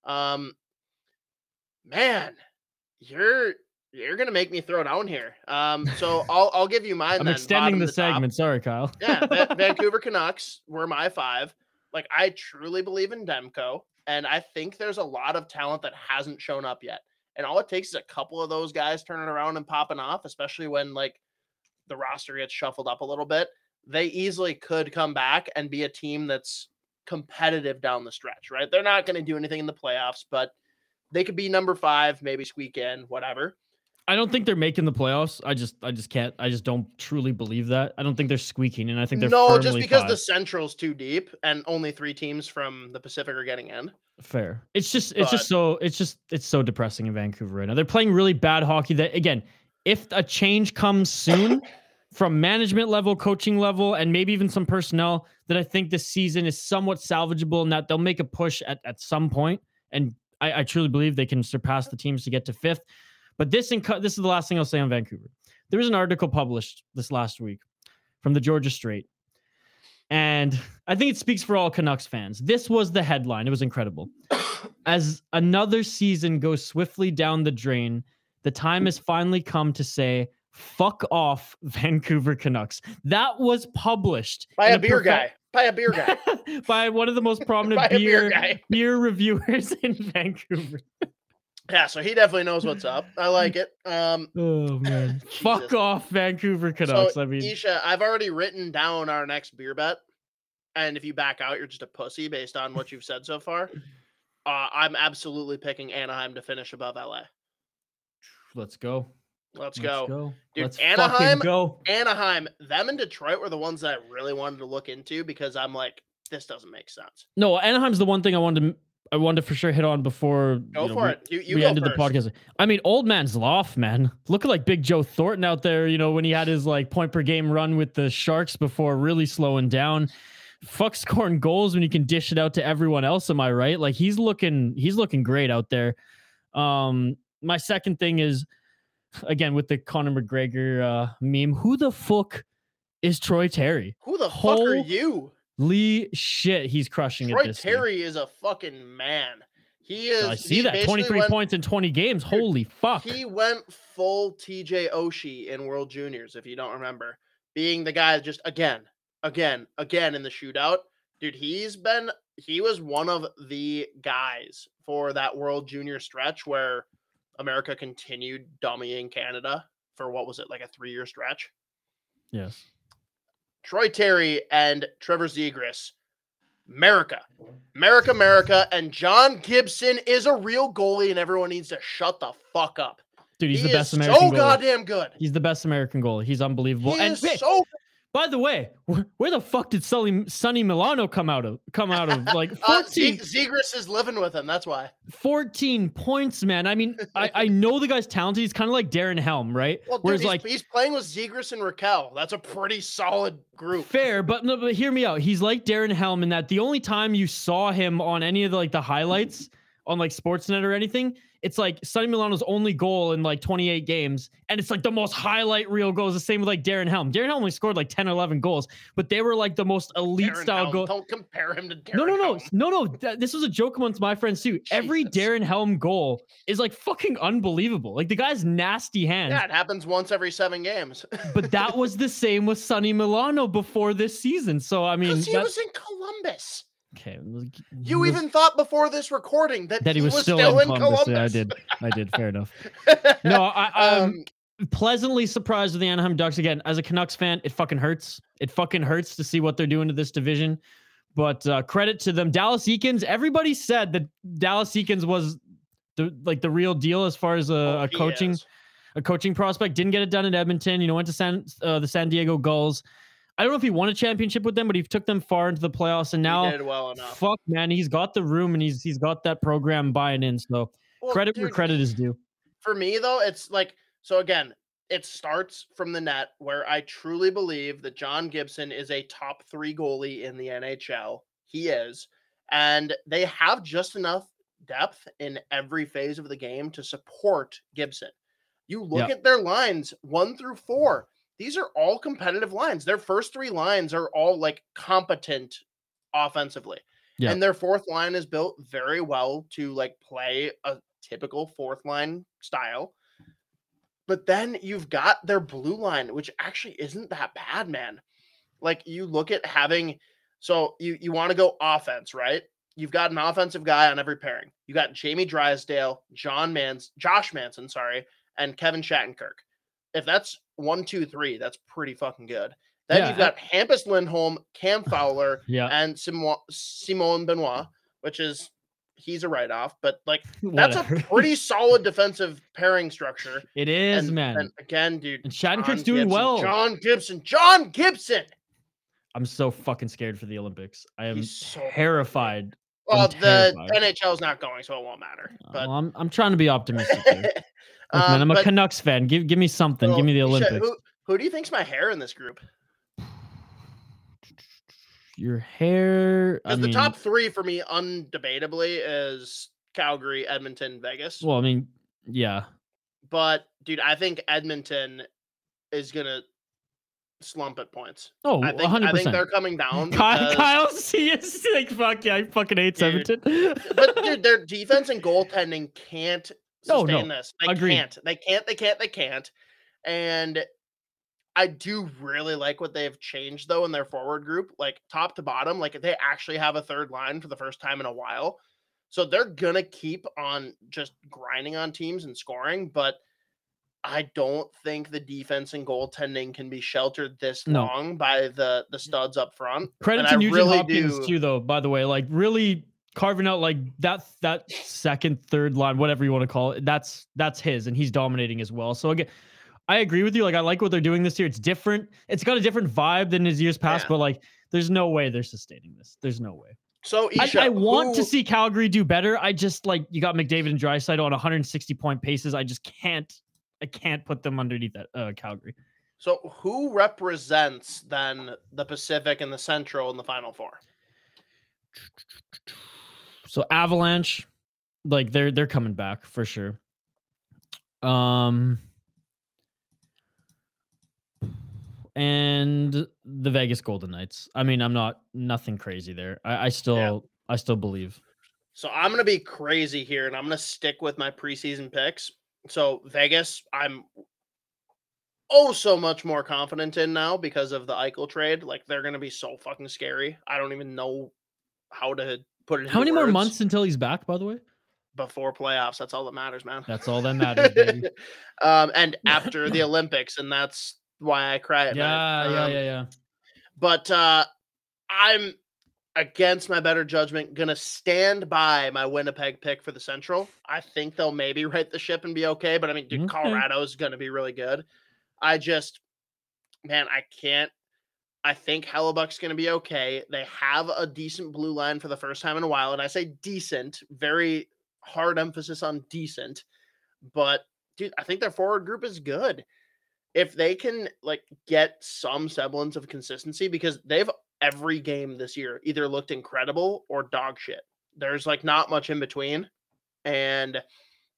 Man, you're gonna make me throw down here. So I'll give you mine. I'm then, extending bottom the to top. segment. Sorry, Kyle. Yeah, Vancouver Canucks were my 5. Like, I truly believe in Demko, and I think there's a lot of talent that hasn't shown up yet. And all it takes is a couple of those guys turning around and popping off, especially when like the roster gets shuffled up a little bit. They easily could come back and be a team that's competitive down the stretch, right? They're not going to do anything in the playoffs, but they could be number 5, maybe squeak in, whatever. I don't think they're making the playoffs. I just can't. I just don't truly believe that. I don't think they're squeaking, and I think they're No, just firmly because 5. the Central's too deep and only 3 teams from the Pacific are getting in. Fair. It's so depressing in Vancouver right now. They're playing really bad hockey. That again, if a change comes soon from management level, coaching level, and maybe even some personnel, that I think this season is somewhat salvageable and that they'll make a push at some point. And I truly believe they can surpass the teams to get to 5th. But this is the last thing I'll say on Vancouver. There was an article published this last week from the Georgia Straight. And I think it speaks for all Canucks fans. This was the headline. It was incredible. As another season goes swiftly down the drain, the time has finally come to say, fuck off, Vancouver Canucks. That was published by a beer guy. By one of the most prominent beer reviewers in Vancouver. Yeah, so he definitely knows what's up. I like it. Oh man, fuck off, Vancouver Canucks. So, I mean, Isha, I've already written down our next beer bet, and if you back out, you're just a pussy based on what you've said so far. I'm absolutely picking Anaheim to finish above LA. Let's go. Let's go. Dude, Let's Anaheim, go. Anaheim, them and Detroit were the ones that I really wanted to look into because I'm like, this doesn't make sense. No, Anaheim's the one thing I wanted to for sure hit on before we ended the podcast. I mean, old man's loft, man. Looking like Big Joe Thornton out there, when he had his like point per game run with the Sharks before really slowing down. Fuck scoring goals when you can dish it out to everyone else. Am I right? Like he's looking great out there. My second thing is, again, with the Conor McGregor meme, who the fuck is Troy Terry? Who the fuck are you? Lee shit, he's crushing Troy it this Terry year. is a fucking man. He is. I see that 23 points in 20 games. Dude, holy fuck. He went full TJ Oshie in World Juniors, if you don't remember, being the guy just again in the shootout. Dude, he was one of the guys for that World Junior stretch where America continued dummying Canada for what was it, like a 3-year stretch? Yes. Troy Terry and Trevor Zegras, America, and John Gibson is a real goalie, and everyone needs to shut the fuck up. Dude, he's the best American goalie. So goddamn good. He's the best American goalie. He's unbelievable. He is so. By the way, where the fuck did Sonny Milano come out of? Like 14. Zegras is living with him. That's why. 14 points, man. I mean, I know the guy's talented. He's kind of like Darren Helm, right? Well, dude, he's playing with Zegras and Raquel. That's a pretty solid group. Fair, but hear me out. He's like Darren Helm in that the only time you saw him on any of the highlights on like Sportsnet or anything it's like Sonny Milano's only goal in like 28 games, and it's like the most highlight reel goals. The same with like Darren Helm. Darren Helm only scored like 10 or 11 goals, but they were like the most elite Darren style Helm. goal. Don't compare him to Darren No. Helm. This was a joke amongst my friends too. Every Jesus. Darren Helm goal is like fucking unbelievable. Like the guy's nasty hands. Yeah, it happens once every 7 games. But that was the same with Sonny Milano before this season. So I mean, Because he was in Columbus. okay. You even thought before this recording that he was still in Columbus. Yeah, I did. Fair enough. No, I'm pleasantly surprised with the Anaheim Ducks again. As a Canucks fan, it fucking hurts. It fucking hurts to see what they're doing to this division. But credit to them. Dallas Eakins. Everybody said that Dallas Eakins was the real deal as far as a coaching prospect. Didn't get it done in Edmonton. Went to the San Diego Gulls. I don't know if he won a championship with them, but he took them far into the playoffs, and now, he did well enough. Fuck, man, he's got the room and he's got that program buying in. So credit where credit is due. For me, though, it's like, so again, it starts from the net, where I truly believe that John Gibson is a top 3 goalie in the NHL. He is, and they have just enough depth in every phase of the game to support Gibson. You look at their lines 1 through 4. These are all competitive lines. Their first 3 lines are all like competent offensively. Yeah. And their 4th line is built very well to like play a typical 4th line style. But then you've got their blue line, which actually isn't that bad, man. Like you look at having, so you want to go offense, right? You've got an offensive guy on every pairing. You got Jamie Drysdale, Josh Manson, and Kevin Shattenkirk. If that's 1, 2, 3, that's pretty fucking good. Then you've got Hampus Lindholm, Cam Fowler, and Simon Benoit, which is, he's a write-off, but like that's a pretty solid defensive pairing structure. It is, man. And again, dude, and Shattenkirk's doing well. John Gibson. I'm so fucking scared for the Olympics. I am terrified. Well, the NHL is not going, so it won't matter. But well, I'm trying to be optimistic here. Look, man, I'm a Canucks fan. Give me something. Give me the Olympics. Who do you think's my hair in this group? Your hair. Because the top 3 for me, undebatably, is Calgary, Edmonton, Vegas. Well, I mean, yeah. But dude, I think Edmonton is gonna slump at points. Oh, I think, 100%. I think they're coming down. Kyle C is like, fuck yeah, I fucking hate Edmonton. But dude, their defense and goaltending can't sustain this. They can't. And I do really like what they've changed though in their forward group, like top to bottom. Like they actually have a 3rd line for the first time in a while. So they're gonna keep on just grinding on teams and scoring, but I don't think the defense and goaltending can be sheltered this long by the studs up front. Credit to Nugent Hopkins too, though, by the way. Like really carving out like that 2nd, 3rd line, whatever you want to call it. That's his, and he's dominating as well. So again, I agree with you. Like I like what they're doing this year. It's different. It's got a different vibe than his years past, but like there's no way they're sustaining this. There's no way. So Isha, I want to see Calgary do better. I just like you got McDavid and Draisaitl on 160-point paces. I just can't. I can't put them underneath that Calgary. So who represents then the Pacific and the Central in the Final 4? So Avalanche, like they're coming back for sure. And the Vegas Golden Knights. I mean, I'm nothing crazy there. I still believe. So I'm gonna be crazy here, and I'm gonna stick with my preseason picks. So Vegas, I'm so much more confident in now because of the Eichel trade. Like they're gonna be so fucking scary. I don't even know how to put it. How many more months until he's back? By the way, before playoffs. That's all that matters, man. That's all that matters, baby. And after the Olympics, and that's why I cry at night. Yeah. But I'm, against my better judgment, gonna stand by my Winnipeg pick for the Central. I think they'll maybe right the ship and be okay. But I mean, dude, Colorado is gonna be really good. I can't. I think Hellebuck's gonna be okay. They have a decent blue line for the first time in a while, and I say decent, very hard emphasis on decent. But dude, I think their forward group is good. If they can like get some semblance of consistency, because they've every game this year either looked incredible or dog shit. There's like not much in between. And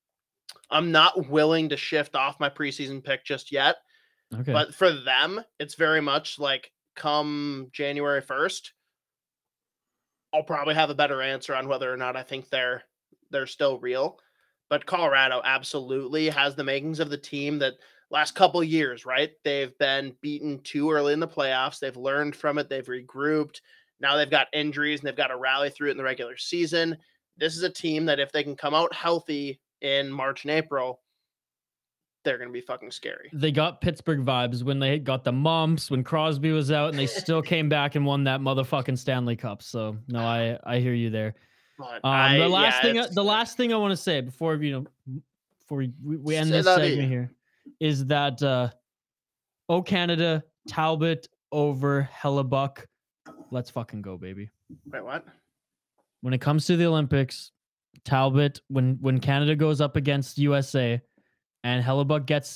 I'm not willing to shift off my preseason pick just yet. Okay. But for them, it's very much like come January 1st, I'll probably have a better answer on whether or not I think they're still real. But Colorado absolutely has the makings of the team that last couple years, right? They've been beaten too early in the playoffs. They've learned from it. They've regrouped. Now they've got injuries and they've got to rally through it in the regular season. This is a team that if they can come out healthy in March and April, they're going to be fucking scary. They got Pittsburgh vibes when they got the mumps, when Crosby was out, and they still came back and won that motherfucking Stanley Cup. So no, I hear you there. The last thing I want to say before we end this segment here is that Canada, Talbot over Hellebuyck. Let's fucking go, baby. Wait, what? When it comes to the Olympics, Talbot, when Canada goes up against USA and Hellebuyck gets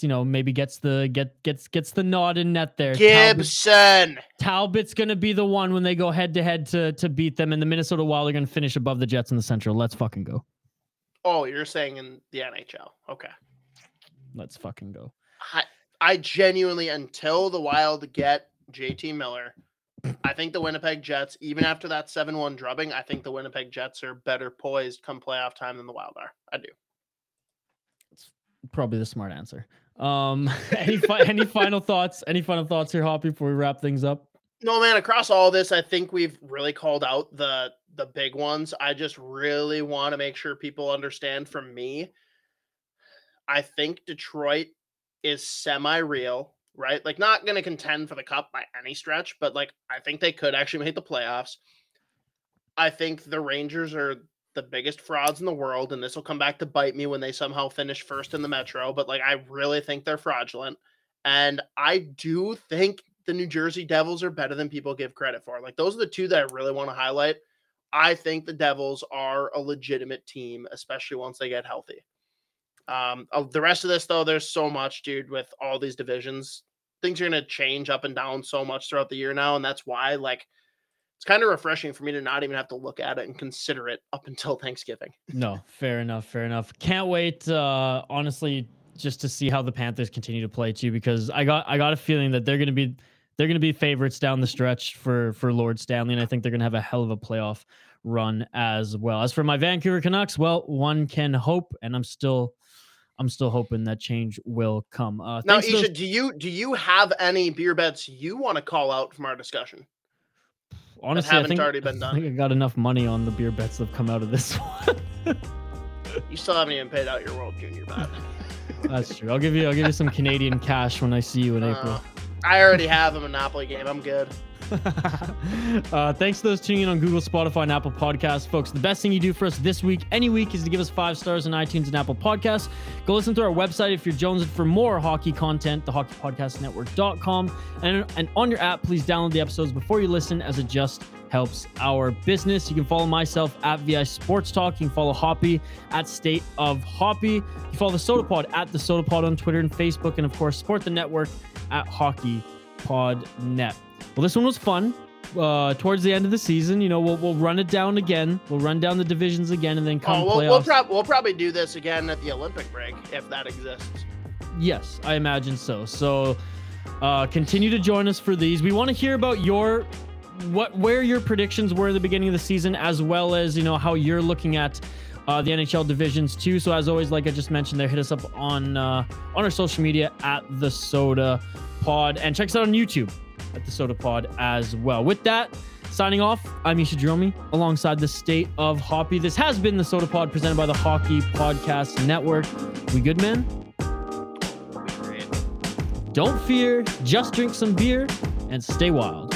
the nod in net there. Gibson. Talbot's gonna be the one when they go head to head to beat them, and the Minnesota Wild are gonna finish above the Jets in the Central. Let's fucking go. Oh, you're saying in the NHL. Okay. Let's fucking go. I genuinely, until the Wild get JT Miller, I think the Winnipeg Jets, even after that 7-1 drubbing, I think the Winnipeg Jets are better poised come playoff time than the Wild are. I do. It's probably the smart answer. Any final thoughts? Any final thoughts here, Hoppy, before we wrap things up? No, man, across all this, I think we've really called out the big ones. I just really want to make sure people understand from me. I think Detroit is semi-real, right? Like, not going to contend for the cup by any stretch, but like, I think they could actually make the playoffs. I think the Rangers are the biggest frauds in the world, and this will come back to bite me when they somehow finish first in the Metro, but like, I really think they're fraudulent. And I do think the New Jersey Devils are better than people give credit for. Like, those are the two that I really want to highlight. I think the Devils are a legitimate team, especially once they get healthy. The rest of this, though, there's so much, dude, with all these divisions. Things are going to change up and down so much throughout the year now, and that's why, like, it's kind of refreshing for me to not even have to look at it and consider it up until Thanksgiving. No, fair enough. Can't wait, honestly, just to see how the Panthers continue to play too, because I got a feeling that they're going to be favorites down the stretch for Lord Stanley, and I think they're going to have a hell of a playoff run as well. As for my Vancouver Canucks, well, one can hope, and I'm still hoping that change will come. Now, Isha, do you have any beer bets you want to call out from our discussion? Honestly, I think already been done. I think I got enough money on the beer bets that have come out of this one. You still haven't even paid out your World Junior bet. That's true. I'll give you some Canadian cash when I see you in April. I already have a Monopoly game. I'm good. Thanks to those tuning in on Google, Spotify, and Apple Podcasts. Folks, the best thing you do for us this week, any week, is to give us 5 stars on iTunes and Apple Podcasts. Go listen to our website if you're jonesing for more hockey content, thehockeypodcastnetwork.com. And on your app, please download the episodes before you listen, as it just helps our business. You can follow myself at VI Sports Talk. You can follow Hoppy at State of Hoppy. You can follow the Soda Pod at the Soda Pod on Twitter and Facebook. And of course, support the network at HockeyPodNet. Well, this one was fun. Towards the end of the season, we'll run it down again. We'll run down the divisions again, and then playoffs. We'll probably do this again at the Olympic break, if that exists. Yes, I imagine so. So continue to join us for these. We want to hear about where your predictions were at the beginning of the season, as well as how you're looking at the NHL divisions too. So as always, like I just mentioned there, hit us up on our social media at the Soda Pod, and check us out on YouTube at the Soda Pod as well. With that, signing off, I'm Isha Dromi alongside the State of Hoppy. This has been the Soda Pod presented by the Hockey Podcast Network. We good, man? Great. Don't fear, just drink some beer and stay wild.